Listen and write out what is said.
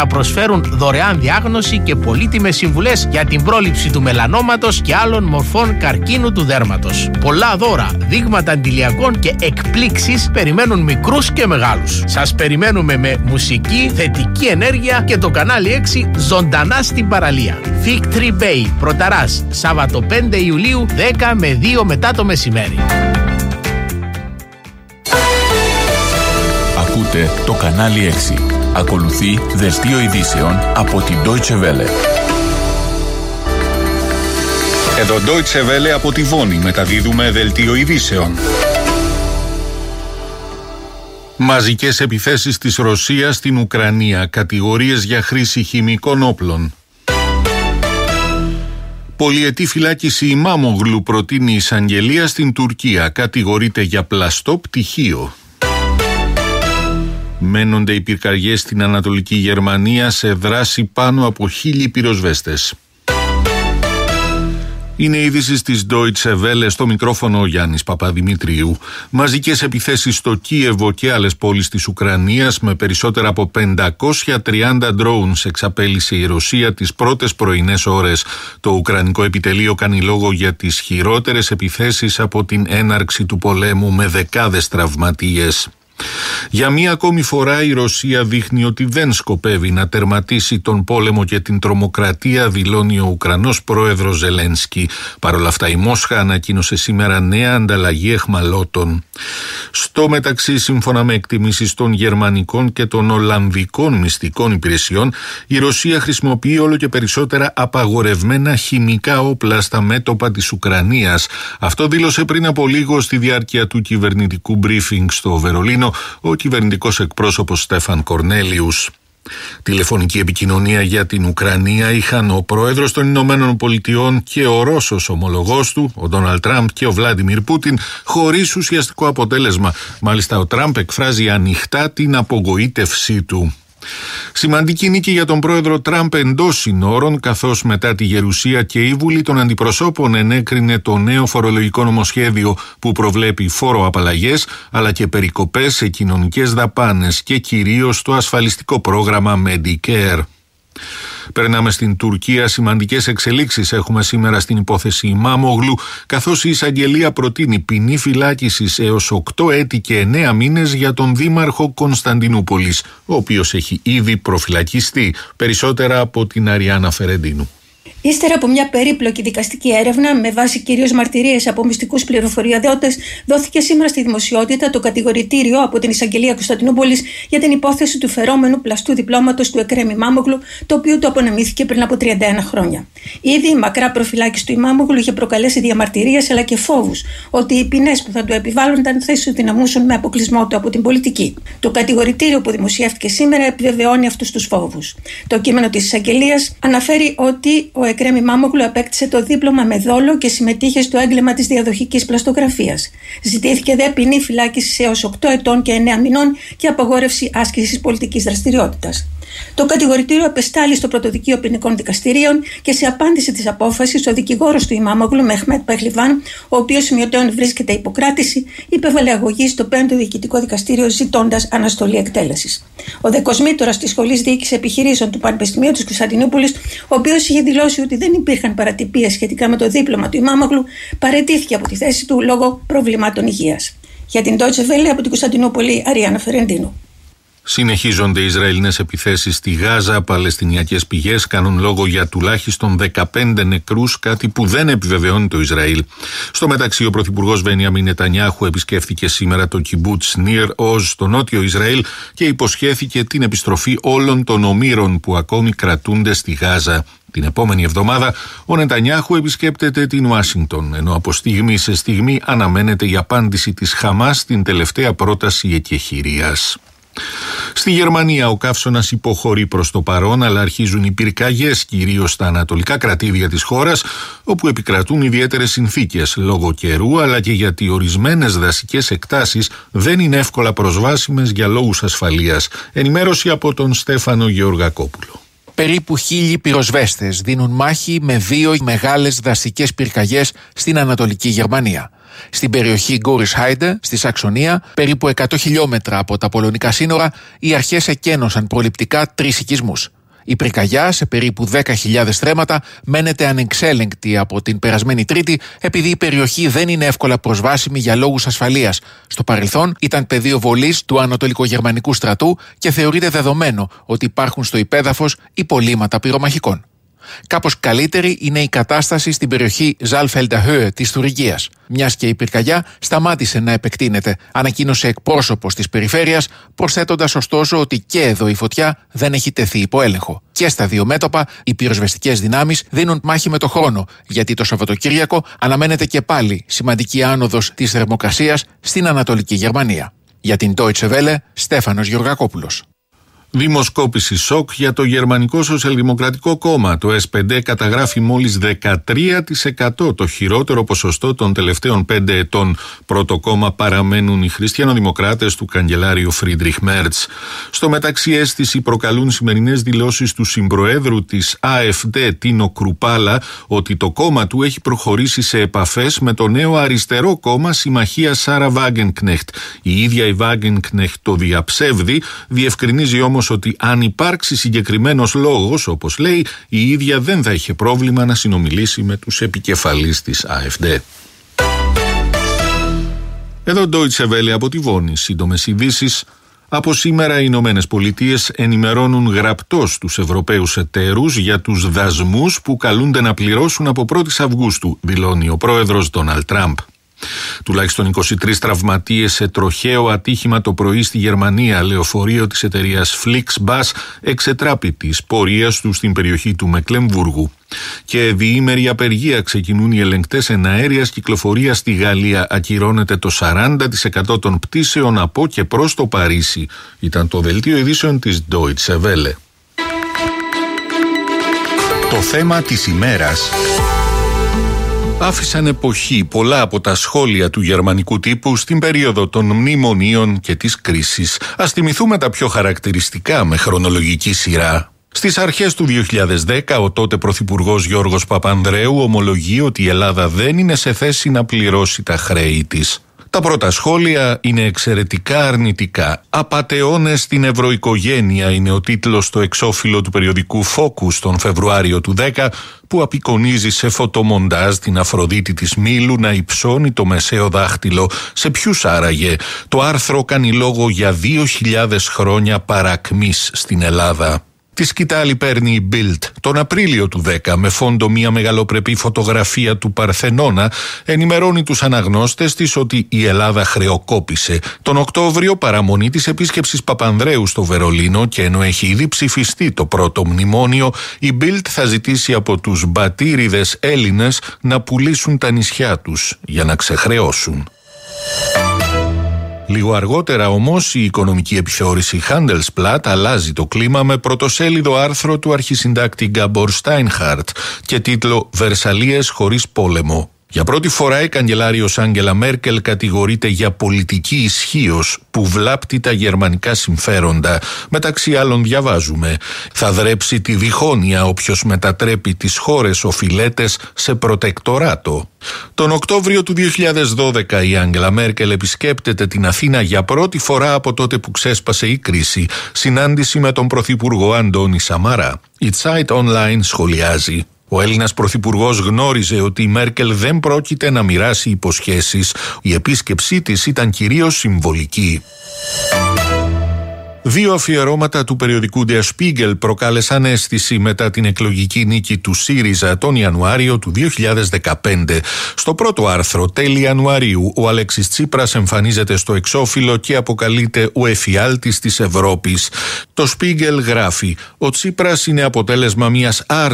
Θα προσφέρουν δωρεάν διάγνωση και πολύτιμες συμβουλές για την πρόληψη του μελανόματος και άλλων μορφών καρκίνου του δέρματος. Πολλά δώρα, δείγματα αντιλιακών και εκπλήξεις περιμένουν μικρούς και μεγάλους. Σας περιμένουμε με μουσική, θετική ενέργεια και το κανάλι 6 ζωντανά στην παραλία. Fig Tree Bay, Πρωταράς, Σάββατο 5 Ιουλίου, 10 με 2 μετά το μεσημέρι. Ακούτε το κανάλι 6. Ακολουθεί δελτίο ειδήσεων από την Deutsche Welle. Εδώ Deutsche Welle από τη Βόνη μεταδίδουμε δελτίο ειδήσεων. Μαζικές επιθέσεις της Ρωσίας στην Ουκρανία, κατηγορίες για χρήση χημικών όπλων. Πολυετή φυλάκιση Ιμάμογλου προτείνει η εισαγγελία στην Τουρκία, κατηγορείται για πλαστό πτυχίο. Μένονται οι πυρκαγιές στην Ανατολική Γερμανία σε δράση πάνω από 1.000 πυροσβέστες. Είναι είδηση της Deutsche Welle, στο μικρόφωνο ο Γιάννης Παπαδημητρίου. Μαζικές επιθέσεις στο Κίεβο και άλλες πόλεις της Ουκρανίας με περισσότερα από 530 drones εξαπέλυσε η Ρωσία τις πρώτες πρωινές ώρες. Το Ουκρανικό επιτελείο κάνει λόγο για τις χειρότερες επιθέσεις από την έναρξη του πολέμου με δεκάδες τραυματίες. Για μία ακόμη φορά η Ρωσία δείχνει ότι δεν σκοπεύει να τερματίσει τον πόλεμο και την τρομοκρατία, δηλώνει ο Ουκρανός πρόεδρος Ζελένσκι. Παρ' όλα αυτά η Μόσχα ανακοίνωσε σήμερα νέα ανταλλαγή αιχμαλώτων. Στο μεταξύ, σύμφωνα με εκτιμήσεις των γερμανικών και των ολλανδικών μυστικών υπηρεσιών, η Ρωσία χρησιμοποιεί όλο και περισσότερα απαγορευμένα χημικά όπλα στα μέτωπα της Ουκρανίας. Αυτό δήλωσε πριν από λίγο στη διάρκεια του κυβερνητικού briefing στο Βερολίνο ο κυβερνητικός εκπρόσωπος Στέφαν Κορνέλιους. Τηλεφωνική επικοινωνία για την Ουκρανία είχαν ο πρόεδρος των Ηνωμένων Πολιτειών και ο Ρώσος ομολογός του, ο Ντόναλντ Τραμπ και ο Βλάντιμιρ Πούτιν, χωρίς ουσιαστικό αποτέλεσμα. Μάλιστα ο Τραμπ εκφράζει ανοιχτά την απογοήτευσή του. Σημαντική νίκη για τον πρόεδρο Τραμπ εντός συνόρων, καθώς μετά τη Γερουσία και η Βουλή των Αντιπροσώπων ενέκρινε το νέο φορολογικό νομοσχέδιο που προβλέπει φοροαπαλλαγές αλλά και περικοπές σε κοινωνικές δαπάνες και κυρίως το ασφαλιστικό πρόγραμμα Medicare. Περνάμε στην Τουρκία. Σημαντικές εξελίξεις έχουμε σήμερα στην υπόθεση Ιμάμογλου, καθώς η εισαγγελία προτείνει ποινή φυλάκισης έως 8 έτη και 9 μήνες για τον δήμαρχο Κωνσταντινούπολης, ο οποίος έχει ήδη προφυλακιστεί. Περισσότερα από την Αριάννα Φερεντίνου. Ύστερα από μια περίπλοκη δικαστική έρευνα με βάση κυρίως μαρτυρίες από μυστικούς πληροφοριοδότες, δόθηκε σήμερα στη δημοσιότητα το κατηγορητήριο από την Εισαγγελία Κωνσταντινούπολης για την υπόθεση του φερόμενου πλαστού διπλώματος του Εκρέμ Ιμάμογλου, το οποίο του απονεμήθηκε πριν από 31 χρόνια. Ήδη η μακρά προφυλάκηση του Ιμάμογλου είχε προκαλέσει διαμαρτυρίες αλλά και φόβους ότι οι ποινές που θα του επιβάλλονταν θα ισοδυναμούσαν με αποκλεισμό του από την πολιτική. Το κατηγορητήριο που δημοσιεύτηκε σήμερα επιβεβαιώνει αυτούς τους φόβους. Το κείμενο της Εισαγγελίας αναφέρει ότι ο Εκρέμ Ιμάμογλου απέκτησε το δίπλωμα με δόλο και συμμετείχε στο έγκλημα της διαδοχικής πλαστογραφίας. Ζητήθηκε δε ποινή φυλάκισης έως 8 ετών και 9 μηνών και απαγόρευση άσκησης πολιτικής δραστηριότητας. Το κατηγορητήριο απεστάλλει στο Πρωτοδικείο Ποινικών Δικαστηρίων και σε απάντηση της απόφασης, ο δικηγόρος του Ιμάμογλου, Μεχμέτ Πεχλιβάν, ο οποίος σημειωτέων βρίσκεται υποκράτηση, υπέβαλε αγωγή στο 5ο Διοικητικό Δικαστήριο ζητώντας αναστολή εκτέλεσης. Ο δεκοσμήτωρας της Σχολής Διοίκησης Επιχειρήσεων του Πανεπιστημίου της Κωνσταντινούπολης, ο οποίος είχε δηλώσει ότι δεν υπήρχαν παρατυπίες σχετικά με το δίπλωμα του Ιμάμογλου, παραιτήθηκε από τη θέση του λόγω προβλημάτων υγείας. Για την Deutsche Welle από την Κωνσταντινούπολη, Αριάννα Φερεντίνου. Συνεχίζονται οι Ισραηλινές επιθέσεις στη Γάζα. Παλαιστινιακές πηγές κάνουν λόγο για τουλάχιστον 15 νεκρούς, κάτι που δεν επιβεβαιώνει το Ισραήλ. Στο μεταξύ, ο πρωθυπουργός Μπενιάμιν Νετανιάχου επισκέφθηκε σήμερα το κιμπούτς Νίρ Οζ στο νότιο Ισραήλ και υποσχέθηκε την επιστροφή όλων των ομήρων που ακόμη κρατούνται στη Γάζα. Την επόμενη εβδομάδα ο Νετανιάχου επισκέπτεται την Ουάσιγκτον, ενώ από στιγμή σε στιγμή αναμένεται η απάντηση της Χαμάς στην τελευταία πρόταση εκεχηρίας. Στη Γερμανία ο καύσωνας υποχωρεί προς το παρόν, αλλά αρχίζουν οι πυρκαγιές κυρίως στα ανατολικά κρατήδια της χώρας, όπου επικρατούν ιδιαίτερες συνθήκες λόγω καιρού, αλλά και γιατί ορισμένες δασικές εκτάσεις δεν είναι εύκολα προσβάσιμες για λόγους ασφαλείας. Ενημέρωση από τον Στέφανο Γεωργακόπουλο. Περίπου 1.000 πυροσβέστες δίνουν μάχη με 2 μεγάλες δασικές πυρκαγιές στην Ανατολική Γερμανία. Στην περιοχή Γκόρισχάιντε, στη Σαξονία, περίπου 100 χιλιόμετρα από τα πολωνικά σύνορα, οι αρχές εκένωσαν προληπτικά 3 οικισμούς. Η πυρκαγιά, σε περίπου 10.000 στρέμματα, μένεται ανεξέλεγκτη από την περασμένη Τρίτη, επειδή η περιοχή δεν είναι εύκολα προσβάσιμη για λόγους ασφαλείας. Στο παρελθόν ήταν πεδίο βολής του Ανατολικογερμανικού στρατού και θεωρείται δεδομένο ότι υπάρχουν στο υπέδαφος υπολείμματα πυρομαχικών. Κάπως καλύτερη είναι η κατάσταση στην περιοχή Ζάλφελντα Höhe της Τουρκίας. Μιας και η πυρκαγιά σταμάτησε να επεκτείνεται, ανακοίνωσε εκπρόσωπος της περιφέρειας, προσθέτοντας ωστόσο ότι και εδώ η φωτιά δεν έχει τεθεί υπό έλεγχο. Και στα δύο μέτωπα οι πυροσβεστικές δυνάμεις δίνουν μάχη με το χρόνο, γιατί το Σαββατοκύριακο αναμένεται και πάλι σημαντική άνοδος της θερμοκρασίας στην Ανατολική Γερμανία. Για την Deutsche Welle, Στέφανος Γεωργακόπουλος. Δημοσκόπηση σοκ για το Γερμανικό Σοσιαλδημοκρατικό Κόμμα. Το S5 καταγράφει μόλις 13%, το χειρότερο ποσοστό των τελευταίων 5 ετών. Πρώτο κόμμα παραμένουν οι χριστιανοδημοκράτες του καγκελάριου Φρίντριχ Μέρτς. Στο μεταξύ, αίσθηση προκαλούν σημερινές δηλώσεις του συμπροέδρου της AfD, Τίνο Κρουπάλα, ότι το κόμμα του έχει προχωρήσει σε επαφές με το νέο αριστερό κόμμα Συμμαχία Σάρα Βάγκενκνεχτ. Η ίδια η Βάγκενκνεχτ το διαψεύδει, διευκρινίζει όμως ότι αν υπάρξει συγκεκριμένος λόγος, όπως λέει, η ίδια δεν θα είχε πρόβλημα να συνομιλήσει με τους επικεφαλείς της AfD. Εδώ Deutsche Welle από τη Βόνη. Σύντομες ειδήσεις. Από σήμερα οι Ηνωμένες Πολιτείες ενημερώνουν γραπτώς τους Ευρωπαίους εταίρους για τους δασμούς που καλούνται να πληρώσουν από 1η Αυγούστου, δηλώνει ο πρόεδρος Ντόναλντ Τραμπ. Τουλάχιστον 23 τραυματίες σε τροχαίο ατύχημα το πρωί στη Γερμανία. Λεωφορείο της εταιρείας Flixbus εξετράπη της πορείας του στην περιοχή του Μεκλεμβούργου. Και διήμερη απεργία ξεκινούν οι ελεγκτές εναέριας κυκλοφορίας στη Γαλλία. Ακυρώνεται το 40% των πτήσεων από και προς το Παρίσι. Ήταν το δελτίο ειδήσεων της Deutsche Welle. Το θέμα της ημέρας. Άφησαν εποχή πολλά από τα σχόλια του γερμανικού τύπου στην περίοδο των μνημονίων και της κρίσης. Ας θυμηθούμε τα πιο χαρακτηριστικά με χρονολογική σειρά. Στις αρχές του 2010, ο τότε πρωθυπουργός Γιώργος Παπανδρέου ομολογεί ότι η Ελλάδα δεν είναι σε θέση να πληρώσει τα χρέη της. Τα πρώτα σχόλια είναι εξαιρετικά αρνητικά. «Απατεώνες στην ευρωοικογένεια» είναι ο τίτλος στο εξώφυλλο του περιοδικού Focus τον Φεβρουάριο του 10, που απεικονίζει σε φωτομοντάζ την Αφροδίτη της Μήλου να υψώνει το μεσαίο δάχτυλο. Σε ποιους άραγε? Το άρθρο κάνει λόγο για 2.000 χρόνια παρακμής στην Ελλάδα. Τη σκητάλη παίρνει η Bild τον Απρίλιο του 10 με φόντο μια μεγαλοπρεπή φωτογραφία του Παρθενώνα. Ενημερώνει τους αναγνώστες της ότι η Ελλάδα χρεοκόπησε. Τον Οκτώβριο, παραμονή της επίσκεψης Παπανδρέου στο Βερολίνο, και ενώ έχει ήδη ψηφιστεί το πρώτο μνημόνιο, η Bild θα ζητήσει από τους μπατήριδες Έλληνες να πουλήσουν τα νησιά τους για να ξεχρεώσουν. Λίγο αργότερα όμως η οικονομική επιθεώρηση Handelsblatt αλλάζει το κλίμα με πρωτοσέλιδο άρθρο του αρχισυντάκτη Γκάμπορ Στάινχαρτ και τίτλο «Βερσαλίες χωρίς πόλεμο». Για πρώτη φορά η καγκελάριος Άγγελα Μέρκελ κατηγορείται για πολιτική ισχύος που βλάπτει τα γερμανικά συμφέροντα. Μεταξύ άλλων διαβάζουμε: «Θα δρέψει τη διχόνοια όποιος μετατρέπει τις χώρες οφειλέτες σε προτεκτοράτο». Τον Οκτώβριο του 2012 η Άγγελα Μέρκελ επισκέπτεται την Αθήνα για πρώτη φορά από τότε που ξέσπασε η κρίση. Συνάντηση με τον πρωθυπουργό Αντώνη Σαμαρά. Η Zeit Online σχολιάζει: «Ο Έλληνας πρωθυπουργός γνώριζε ότι η Μέρκελ δεν πρόκειται να μοιράσει υποσχέσεις. Η επίσκεψή της ήταν κυρίως συμβολική». Δύο αφιερώματα του περιοδικού Der Spiegel προκάλεσαν αίσθηση μετά την εκλογική νίκη του ΣΥΡΙΖΑ τον Ιανουάριο του 2015. Στο πρώτο άρθρο, τέλη Ιανουαρίου, ο Αλέξης Τσίπρας εμφανίζεται στο εξώφυλλο και αποκαλείται ο εφιάλτης της Ευρώπης. Το Spiegel γράφει: «Ο Τσίπρας είναι αποτέλεσμα μιας